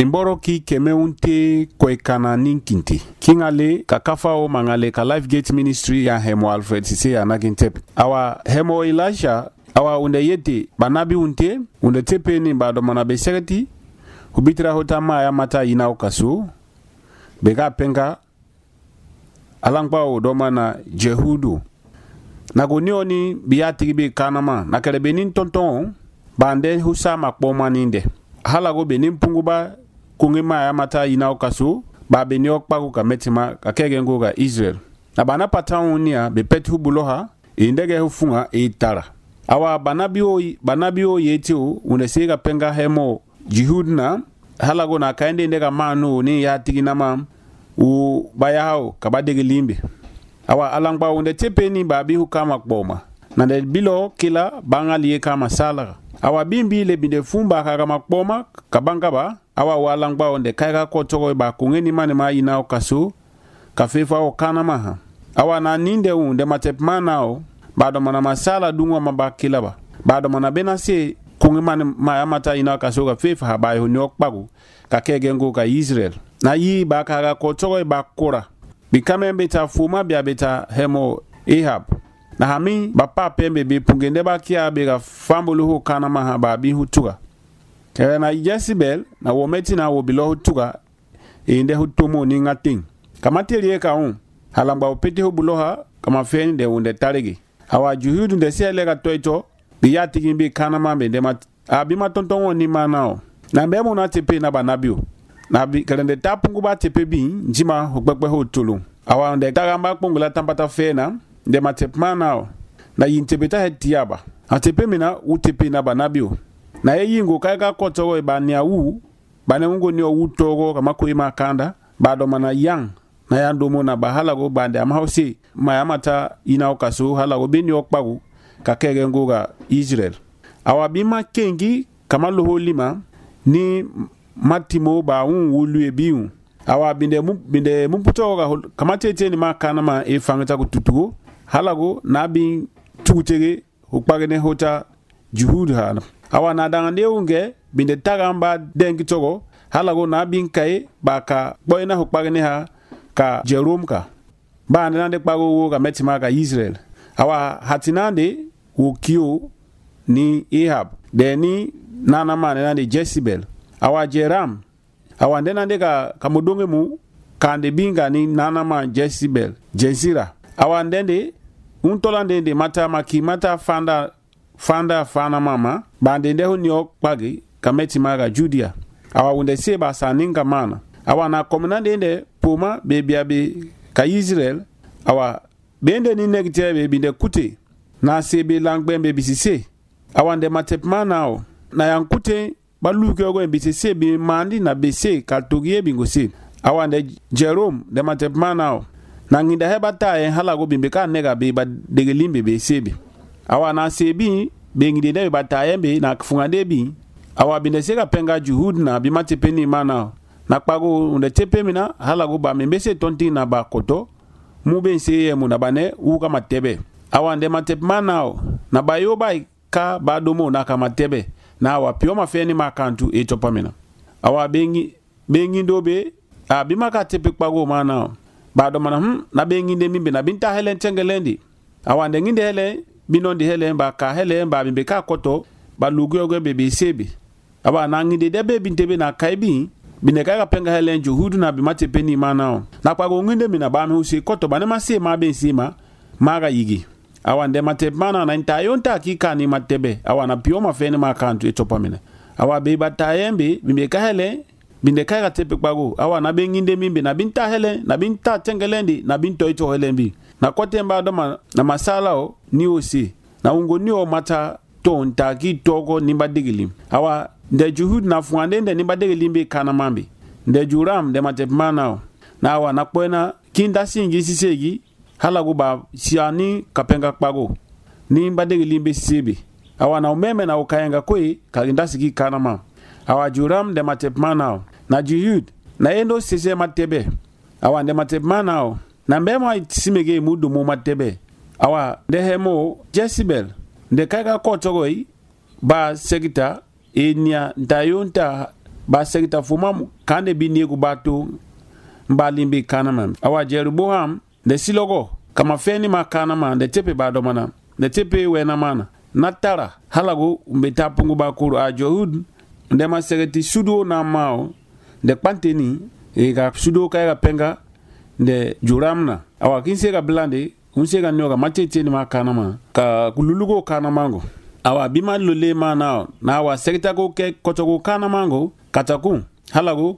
Imboro ki keme unte kwekana ninkinti. Kingale kakafa o mangale ka Life Gate Ministry ya Hemo Alfred Sise ya nagintep. Awa Hemo Elisha awa unde yete banabi unte unde tepe ni bado manabe sereti hubitira hotama ya mata ina okasu bega penga alangba o domana Jehudu nagonioni biyatigi be kanama nakerebenin tonton bande husa makpoma ninde halago benin punguba kungema ya mata ina okasu ba beniok pagu ka metima ka kegengo ga Israel na bana pataunia be petu buloha indege hufunga itara awa banabio yetio unesega penga Hemo Jehudna halago na kaende ndega manu ni ya tiginama u bayao kabadege limbe awa alangba unde tepeni babi hukama kboma na de bilo kila bangali kama sala awa bimbi le binde fumba kama kboma kabangaba awa walangba unde kaiga kotoro ba kungeni mane ma ina okasu kafefa o kana maha awa na ninde unde matepmanao bado mana masala dungwa mabakila ba bado mana benase kungimane mayamata ina kasoga fefa habai honyok bagu kakegengo ka Israel na yi bakaga kotoro bakora bikame beta fuma bia beta Hemo Ahab na hami bapa pembe be pungende bakia bega fambulu ho kana maha babi hutuga kere na Jezebel na wometi na wobilo hutuga inde hutumo ni ngating kamaterie ka un halamba opete hubuloha kama feni de unde tarigi awa Juhudu de sele ga toito biyati gimbi kana mambe de mat abima tonton ni manao na mbemo na tepe na banabio na bi kalende tapungu ba tepe bi njima hogbegbe ho tulu awa de tagambak pungula tampata fena de matepmanao na yintebeta hetiaba atepe mina utepe na banabio na yingo kaiga kotoro e bania u bane ungo ni o utogo kama kuima kanda bado mana yang na yandomo na bahala go bande amhausi mayamata ina okasu hala go beni okpagu kakege ngoga Israel awabima kengi kama loho lima ni matimo ba wulu ebiu awabinde mumputo ga kama tete ni makana ma e fangata ko tutugo hala go nabi tutege okpagene hota Juhud hala awa na dangande unge binde tagambaa dengi togo hala go nabi kai baka boyna okpagene ha ka Jerome ka ba nande kpago wo ka metima ka Israel awa hatinande wo kio ni Ahab deni nana mane nande Jezebel awa Jeram awa ndenande ka modonge mu kande binga ni nana ma Jezebel Jezira awa ndende untolande de mata makimata fanda mama ba ndende ho nyok pagi ka metima ka Judea awa wonde seba saninga mana awa na komunande de poma bebiabe ka Israel awa bende ni negitebe binde kute na sebe langbembe bisise awa nde matepmanao na yankute baluke ogo bisise bi mandi na bese kaltogie bingose awa nde Jerome de matepmanao na nginda hebata en halago bimbe ka nega be ba degelimbe be sebe awa na sebi bengide de batayembe na kfungande bi awa binde sega penga Juhud na bimatepeni manao na kpago unde tepe mina halago ba membese tonti na ba koto mube nse mu na bane u kama tebe awande matepmanao na bayo bai ka badomo na kama tebe na wa pio mafeni makantu etopamina awa bengi dobe abima ka tepe kpago manao bado mana na bengi de mimbe na binta helen tengelendi awande nginde hele binondi hele ba ka hele ba bimbe ka koto ba lugyo go bebe sebi awa na nginde debe bintebe na kaibi bineka penga helen Juhudu na bimate peni manao na kwa nginde mina ba me usi koto bane mase ma be sima maga yigi awande mate mana na ntayonta kika ni matebe awana pio mafene makantu etopamina awa be batayembe bimeka hele bindeka ga tepe kwago awana be nginde mimbe na binta hele na binta tengelendi na binto ito helembi na kote mbadoma na masalao ni osi na ungo ni o mata tonta ki togo nimba digilim awa nde Juhud na fuande nde nimba digilimbe kana mambi nde Joram de matepmanao na awa nakpoena kinda singi sisegi halago ba siani kapenga kpago nimba digilimbe sibi awa na umeme na ukayenga koi kaginda sigi kana mam awa Joram de matepmanao na Juhud na endo sese matebe awa nde matepmanao na mbema simege mudu mu matebe awa nde Hemo Jezebel nde kaga kotogoi ba segita enya ndayonta ba segita fuma kande bi nego bato mbalimbe kanama awa Jeroboam de silogo kama feni ma kanama de tepe ba domana de tepe wena mana natara halago mbeta pungu ba kuru a Johud de ma segeti sudo na mao de panteni e ga sudo ka penga de juramna awa kinse ga blande unse ga nyoga matete ni ma kanama ka kululugo kanamango awa bima lole mana na awa segita go ke kotogo kanamango kataku halago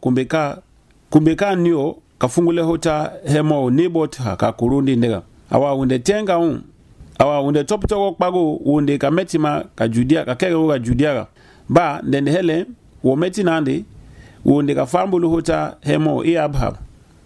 kumbeka nyo kafungule hota hemo nebot ka kurundi ndega awa unde tenga awa unde topto kpago unde ka metima ka judia ka kege ga judia ba ndende hele wo metinande unde ka fambulu hota hemo abha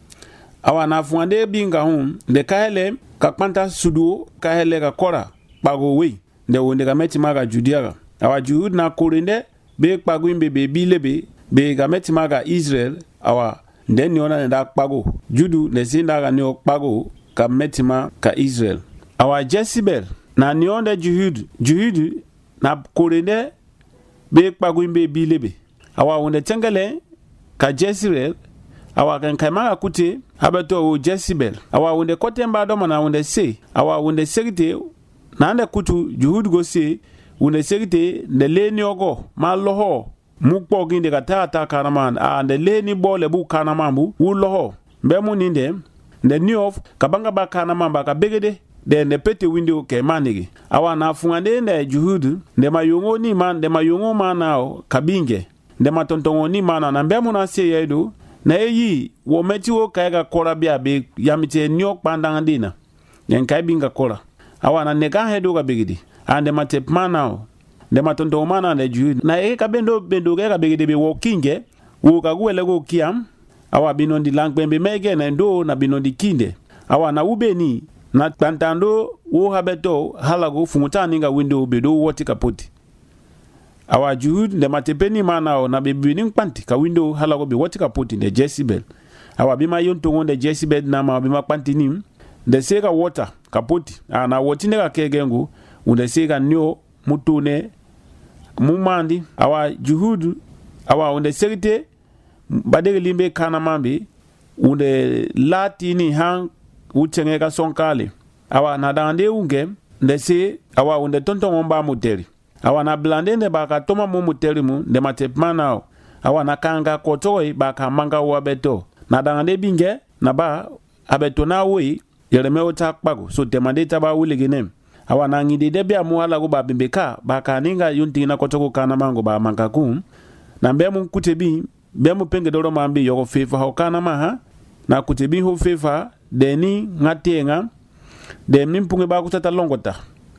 awa na fuande binga de ka hele ka kwanta sudu ka hele ka kora kpago we de unde ka metima ka judia awa Juhud na kurinde be kpago imbe be bilebe be ka metima ka Israel awa ndeni ona nda kpago judu ne zinda ga ne kpago ka metima ka Israel awa Jezebel na nionde Juhud na kurinde be kpago imbe bilebe awa unde tengele ka Jezebel awa kan kaima kute abeto o Jezebel awa unde kotemba do mana unde se awa unde segite na ande kutu Juhud go se unde segite ne leni ogo ma loho mukpo ginde ka tata kanaman a de leni bole bu kanamambu wu loho be mu ninde de niof kabanga ba kanamamba ka begede de ne pete window ke manigi awa na fungande ne Juhud de mayongo ni man de mayongo manao kabinge de matontongo ni mana na be mu na se yedo na eyi wo meti wo kaiga kora bia be yamite nyok pandangandina yen kai binga kora awa na nega hedo ga begede ande matep manao de matonto mana de Juhud na ka bendo ga begede be wokinge wo ka gwele go kiam awa binondi langpembe mege na ndo na binondi kinde awa na ubeni na pantando wo habeto halago fumutani nga window bedo woti kapoti awa Juhud de matepeni mana na bibini panti ka window halago be woti kapoti de Jezebel awa bima yonto ngonde Jezebel na ma bima panti nim de sega water kapoti na woti ne ka kegengu unde sega nyo mutune mumandi awa Juhud awa unde segite badege limbe kanamambi unde latini hang uchenge ka sonkale awa na dande unge ndese awa unde tonton mba muteri awa na blande ne baka toma mu muteri mu de matepmana awa na kanga kotoi baka manga wa beto na dande binge na ba abeto na we yereme otakpago so temande taba wuleginem awa na ngide debia muhala go ba bimbeka ba kaninga yunti na kotoko kana mango ba mankaku na mbemu kutebi mbemu penge doro mambi yoko fefa ho kana maha na kutebi ho fefa deni ngatenga de mimpunge ba kutata longota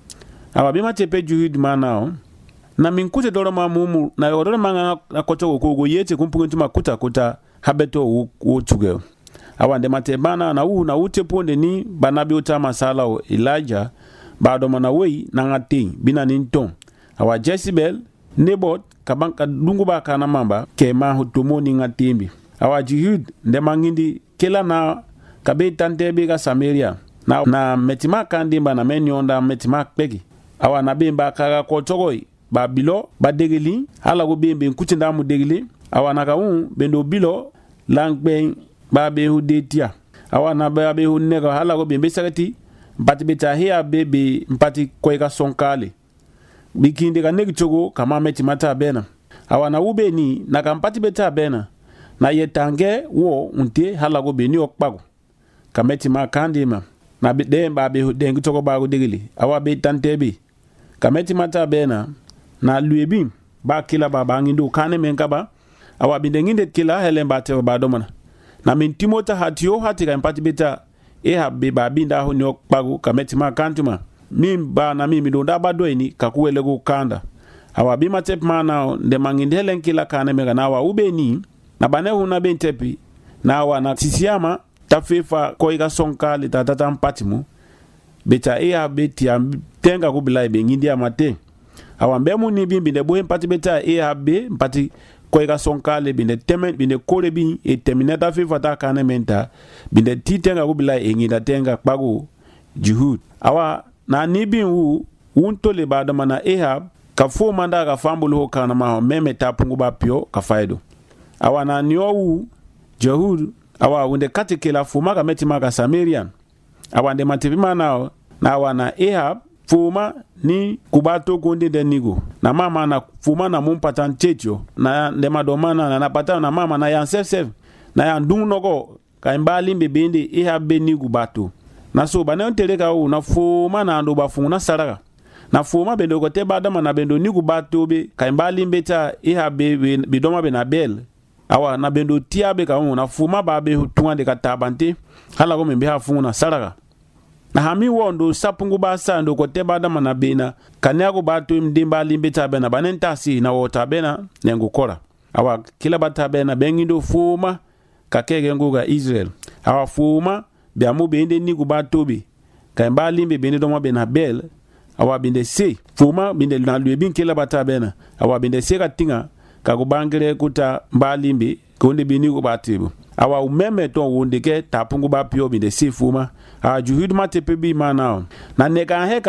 awa bima tepe Juhud manao na minkute doro mamumu na yoro manga na kotoko ko yete kumpunge tuma kuta habeto wo tuge awa de matebana na ute ponde ni banabi utama sala o Elijah bado mana wei na ngating bina ninton awa Jezebel nebot kabanka dungu ba kana mamba ke ma hutumoni ngatimbi awa Juhud de mangindi kela na kabe tantebe ga Samaria na metima kandimba na menyonda metima pegi awa na bemba kaga kotogoi ba bilo ba degeli ala go bembe nkutinda mu degeli awa na kaun bendo bilo langben ba be hudetia awa na ba be hunega ala go bembe sagati mpati beta hea bebe mpati kweka sonkale bikinde ka negi chogo kama meti mata bena awa na ubeni na kampati beta bena na yetange wo unte halago beni okpago kameti makandima na demba be dengi chogo bago degili awa be tantebe kameti mata bena na luebi ba kila baba ngindo kane menkaba awa bindenginde kila helemba te ba domana na min Timota hatio hatika mpati beta be babinda ho nyok pagu kametima kantuma mimba na mimi donda badoini kakuwele go kanda awa bima tep mana de mangindelen kila kane mega na wa ubeni na bane huna ben tepi na wa na tisiama tafefa koiga sonka le tatata mpatimu beta betia tenga kubila be ngindi amate awa mbemu ni bimbi de bohem pati beta be mpati koiga sonkale binde temen binde kore bi e terminata fefa ta kane menta binde titenga kubila ngida tenga kpago Juhud awa na nibin wu untole bado mana ka fo manda ka fambulu ho kana ma meme tapungu ba pio ka faido awa na nyowu Jehud awa unde katikela fuma ka metima ka Samarian awa nde matipima nao na awa na Ahab fuma ni kubato kundi de nigo na mama na fuma na mumpatan checho na nde madomana na pata na mama na yan sef na yan dung noko ka imbali mbebende Ahab be nigo bato na so bana onteleka u na fuma na ndo bafungu na saraka na fuma bendo kote badama na bendo nigo bato be ka imbali mbeta Ahab be bidoma be na bel awa na bendo tiabe ka na fuma ba be tunga de katabante hala ko membe ha fungu na saraka na hami wondo sapungu basa ndo kote badama na bena kanyago bato mdimba limbeta bena banentasi na wota bena nengo kora awa kila bata bena bengindo fuma kakege nguga Israel awa fuma biamu bende nigo bato be kamba limbe bende doma bena bel awa bende se fuma bende na luebin kila bata bena awa bende se katinga kakubangire kuta mbalimbe konde binigo batibu awa umeme to wondeke tapungu ba pio binde sifuma a juhud matepebi manao na neka he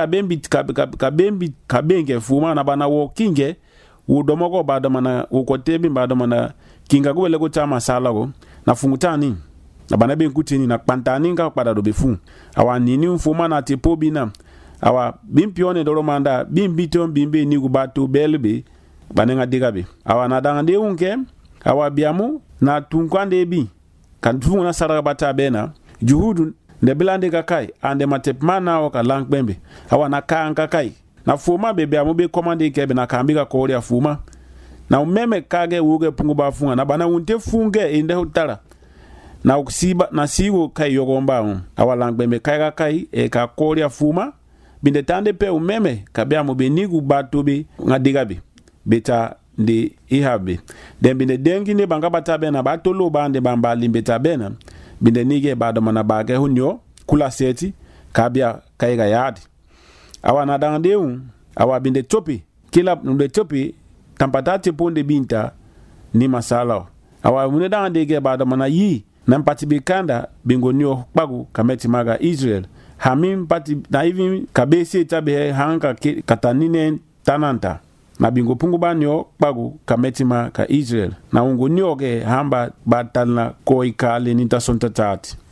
kabenge fuma na bana wokinge udomoko badamana ukotebi badamana kinga ko lego chama salago na fungutani na bana ben kutini na pantani nga pada do befu awa nini fuma na tepobi na awa bimpione do romanda bimbiton bimbe nigo batu belbe banenga digabe awa na dangande unke awa biamu na tunkwande bi kan tungu na saraka bata bena juhudu ne bilande kakai ande matepmana o ka lankbembe awa na kanka kai na fuma be biamu be komande kebe na kambika ko ya fuma na umeme kage wuge pungu ba funga na bana unte funge inde hutara na uksiba na siwo kai yogomba awa lankbembe kai kai e ka ko ya fuma binde tande pe umeme kabiamu be nigu batobe ngadigabe beta ndi Ihabe dembinde dengi ne banga batabe na batolo bande bamba limbeta bena binde nige bado mana bage hunyo kula seti kabia kaiga yadi awa na dangdeu awa binde topi kila nde topi tampatati ponde binta ni masala awa mune dangdege bado mana yi nampati bikanda bingonyo bagu kameti maga Israel hamim pati na hivi kabese tabe hanga katanine tananta na bingo pungu banyo bagu kametima ka Israel na ungu nyoge hamba batalna koi kale nita sonta tati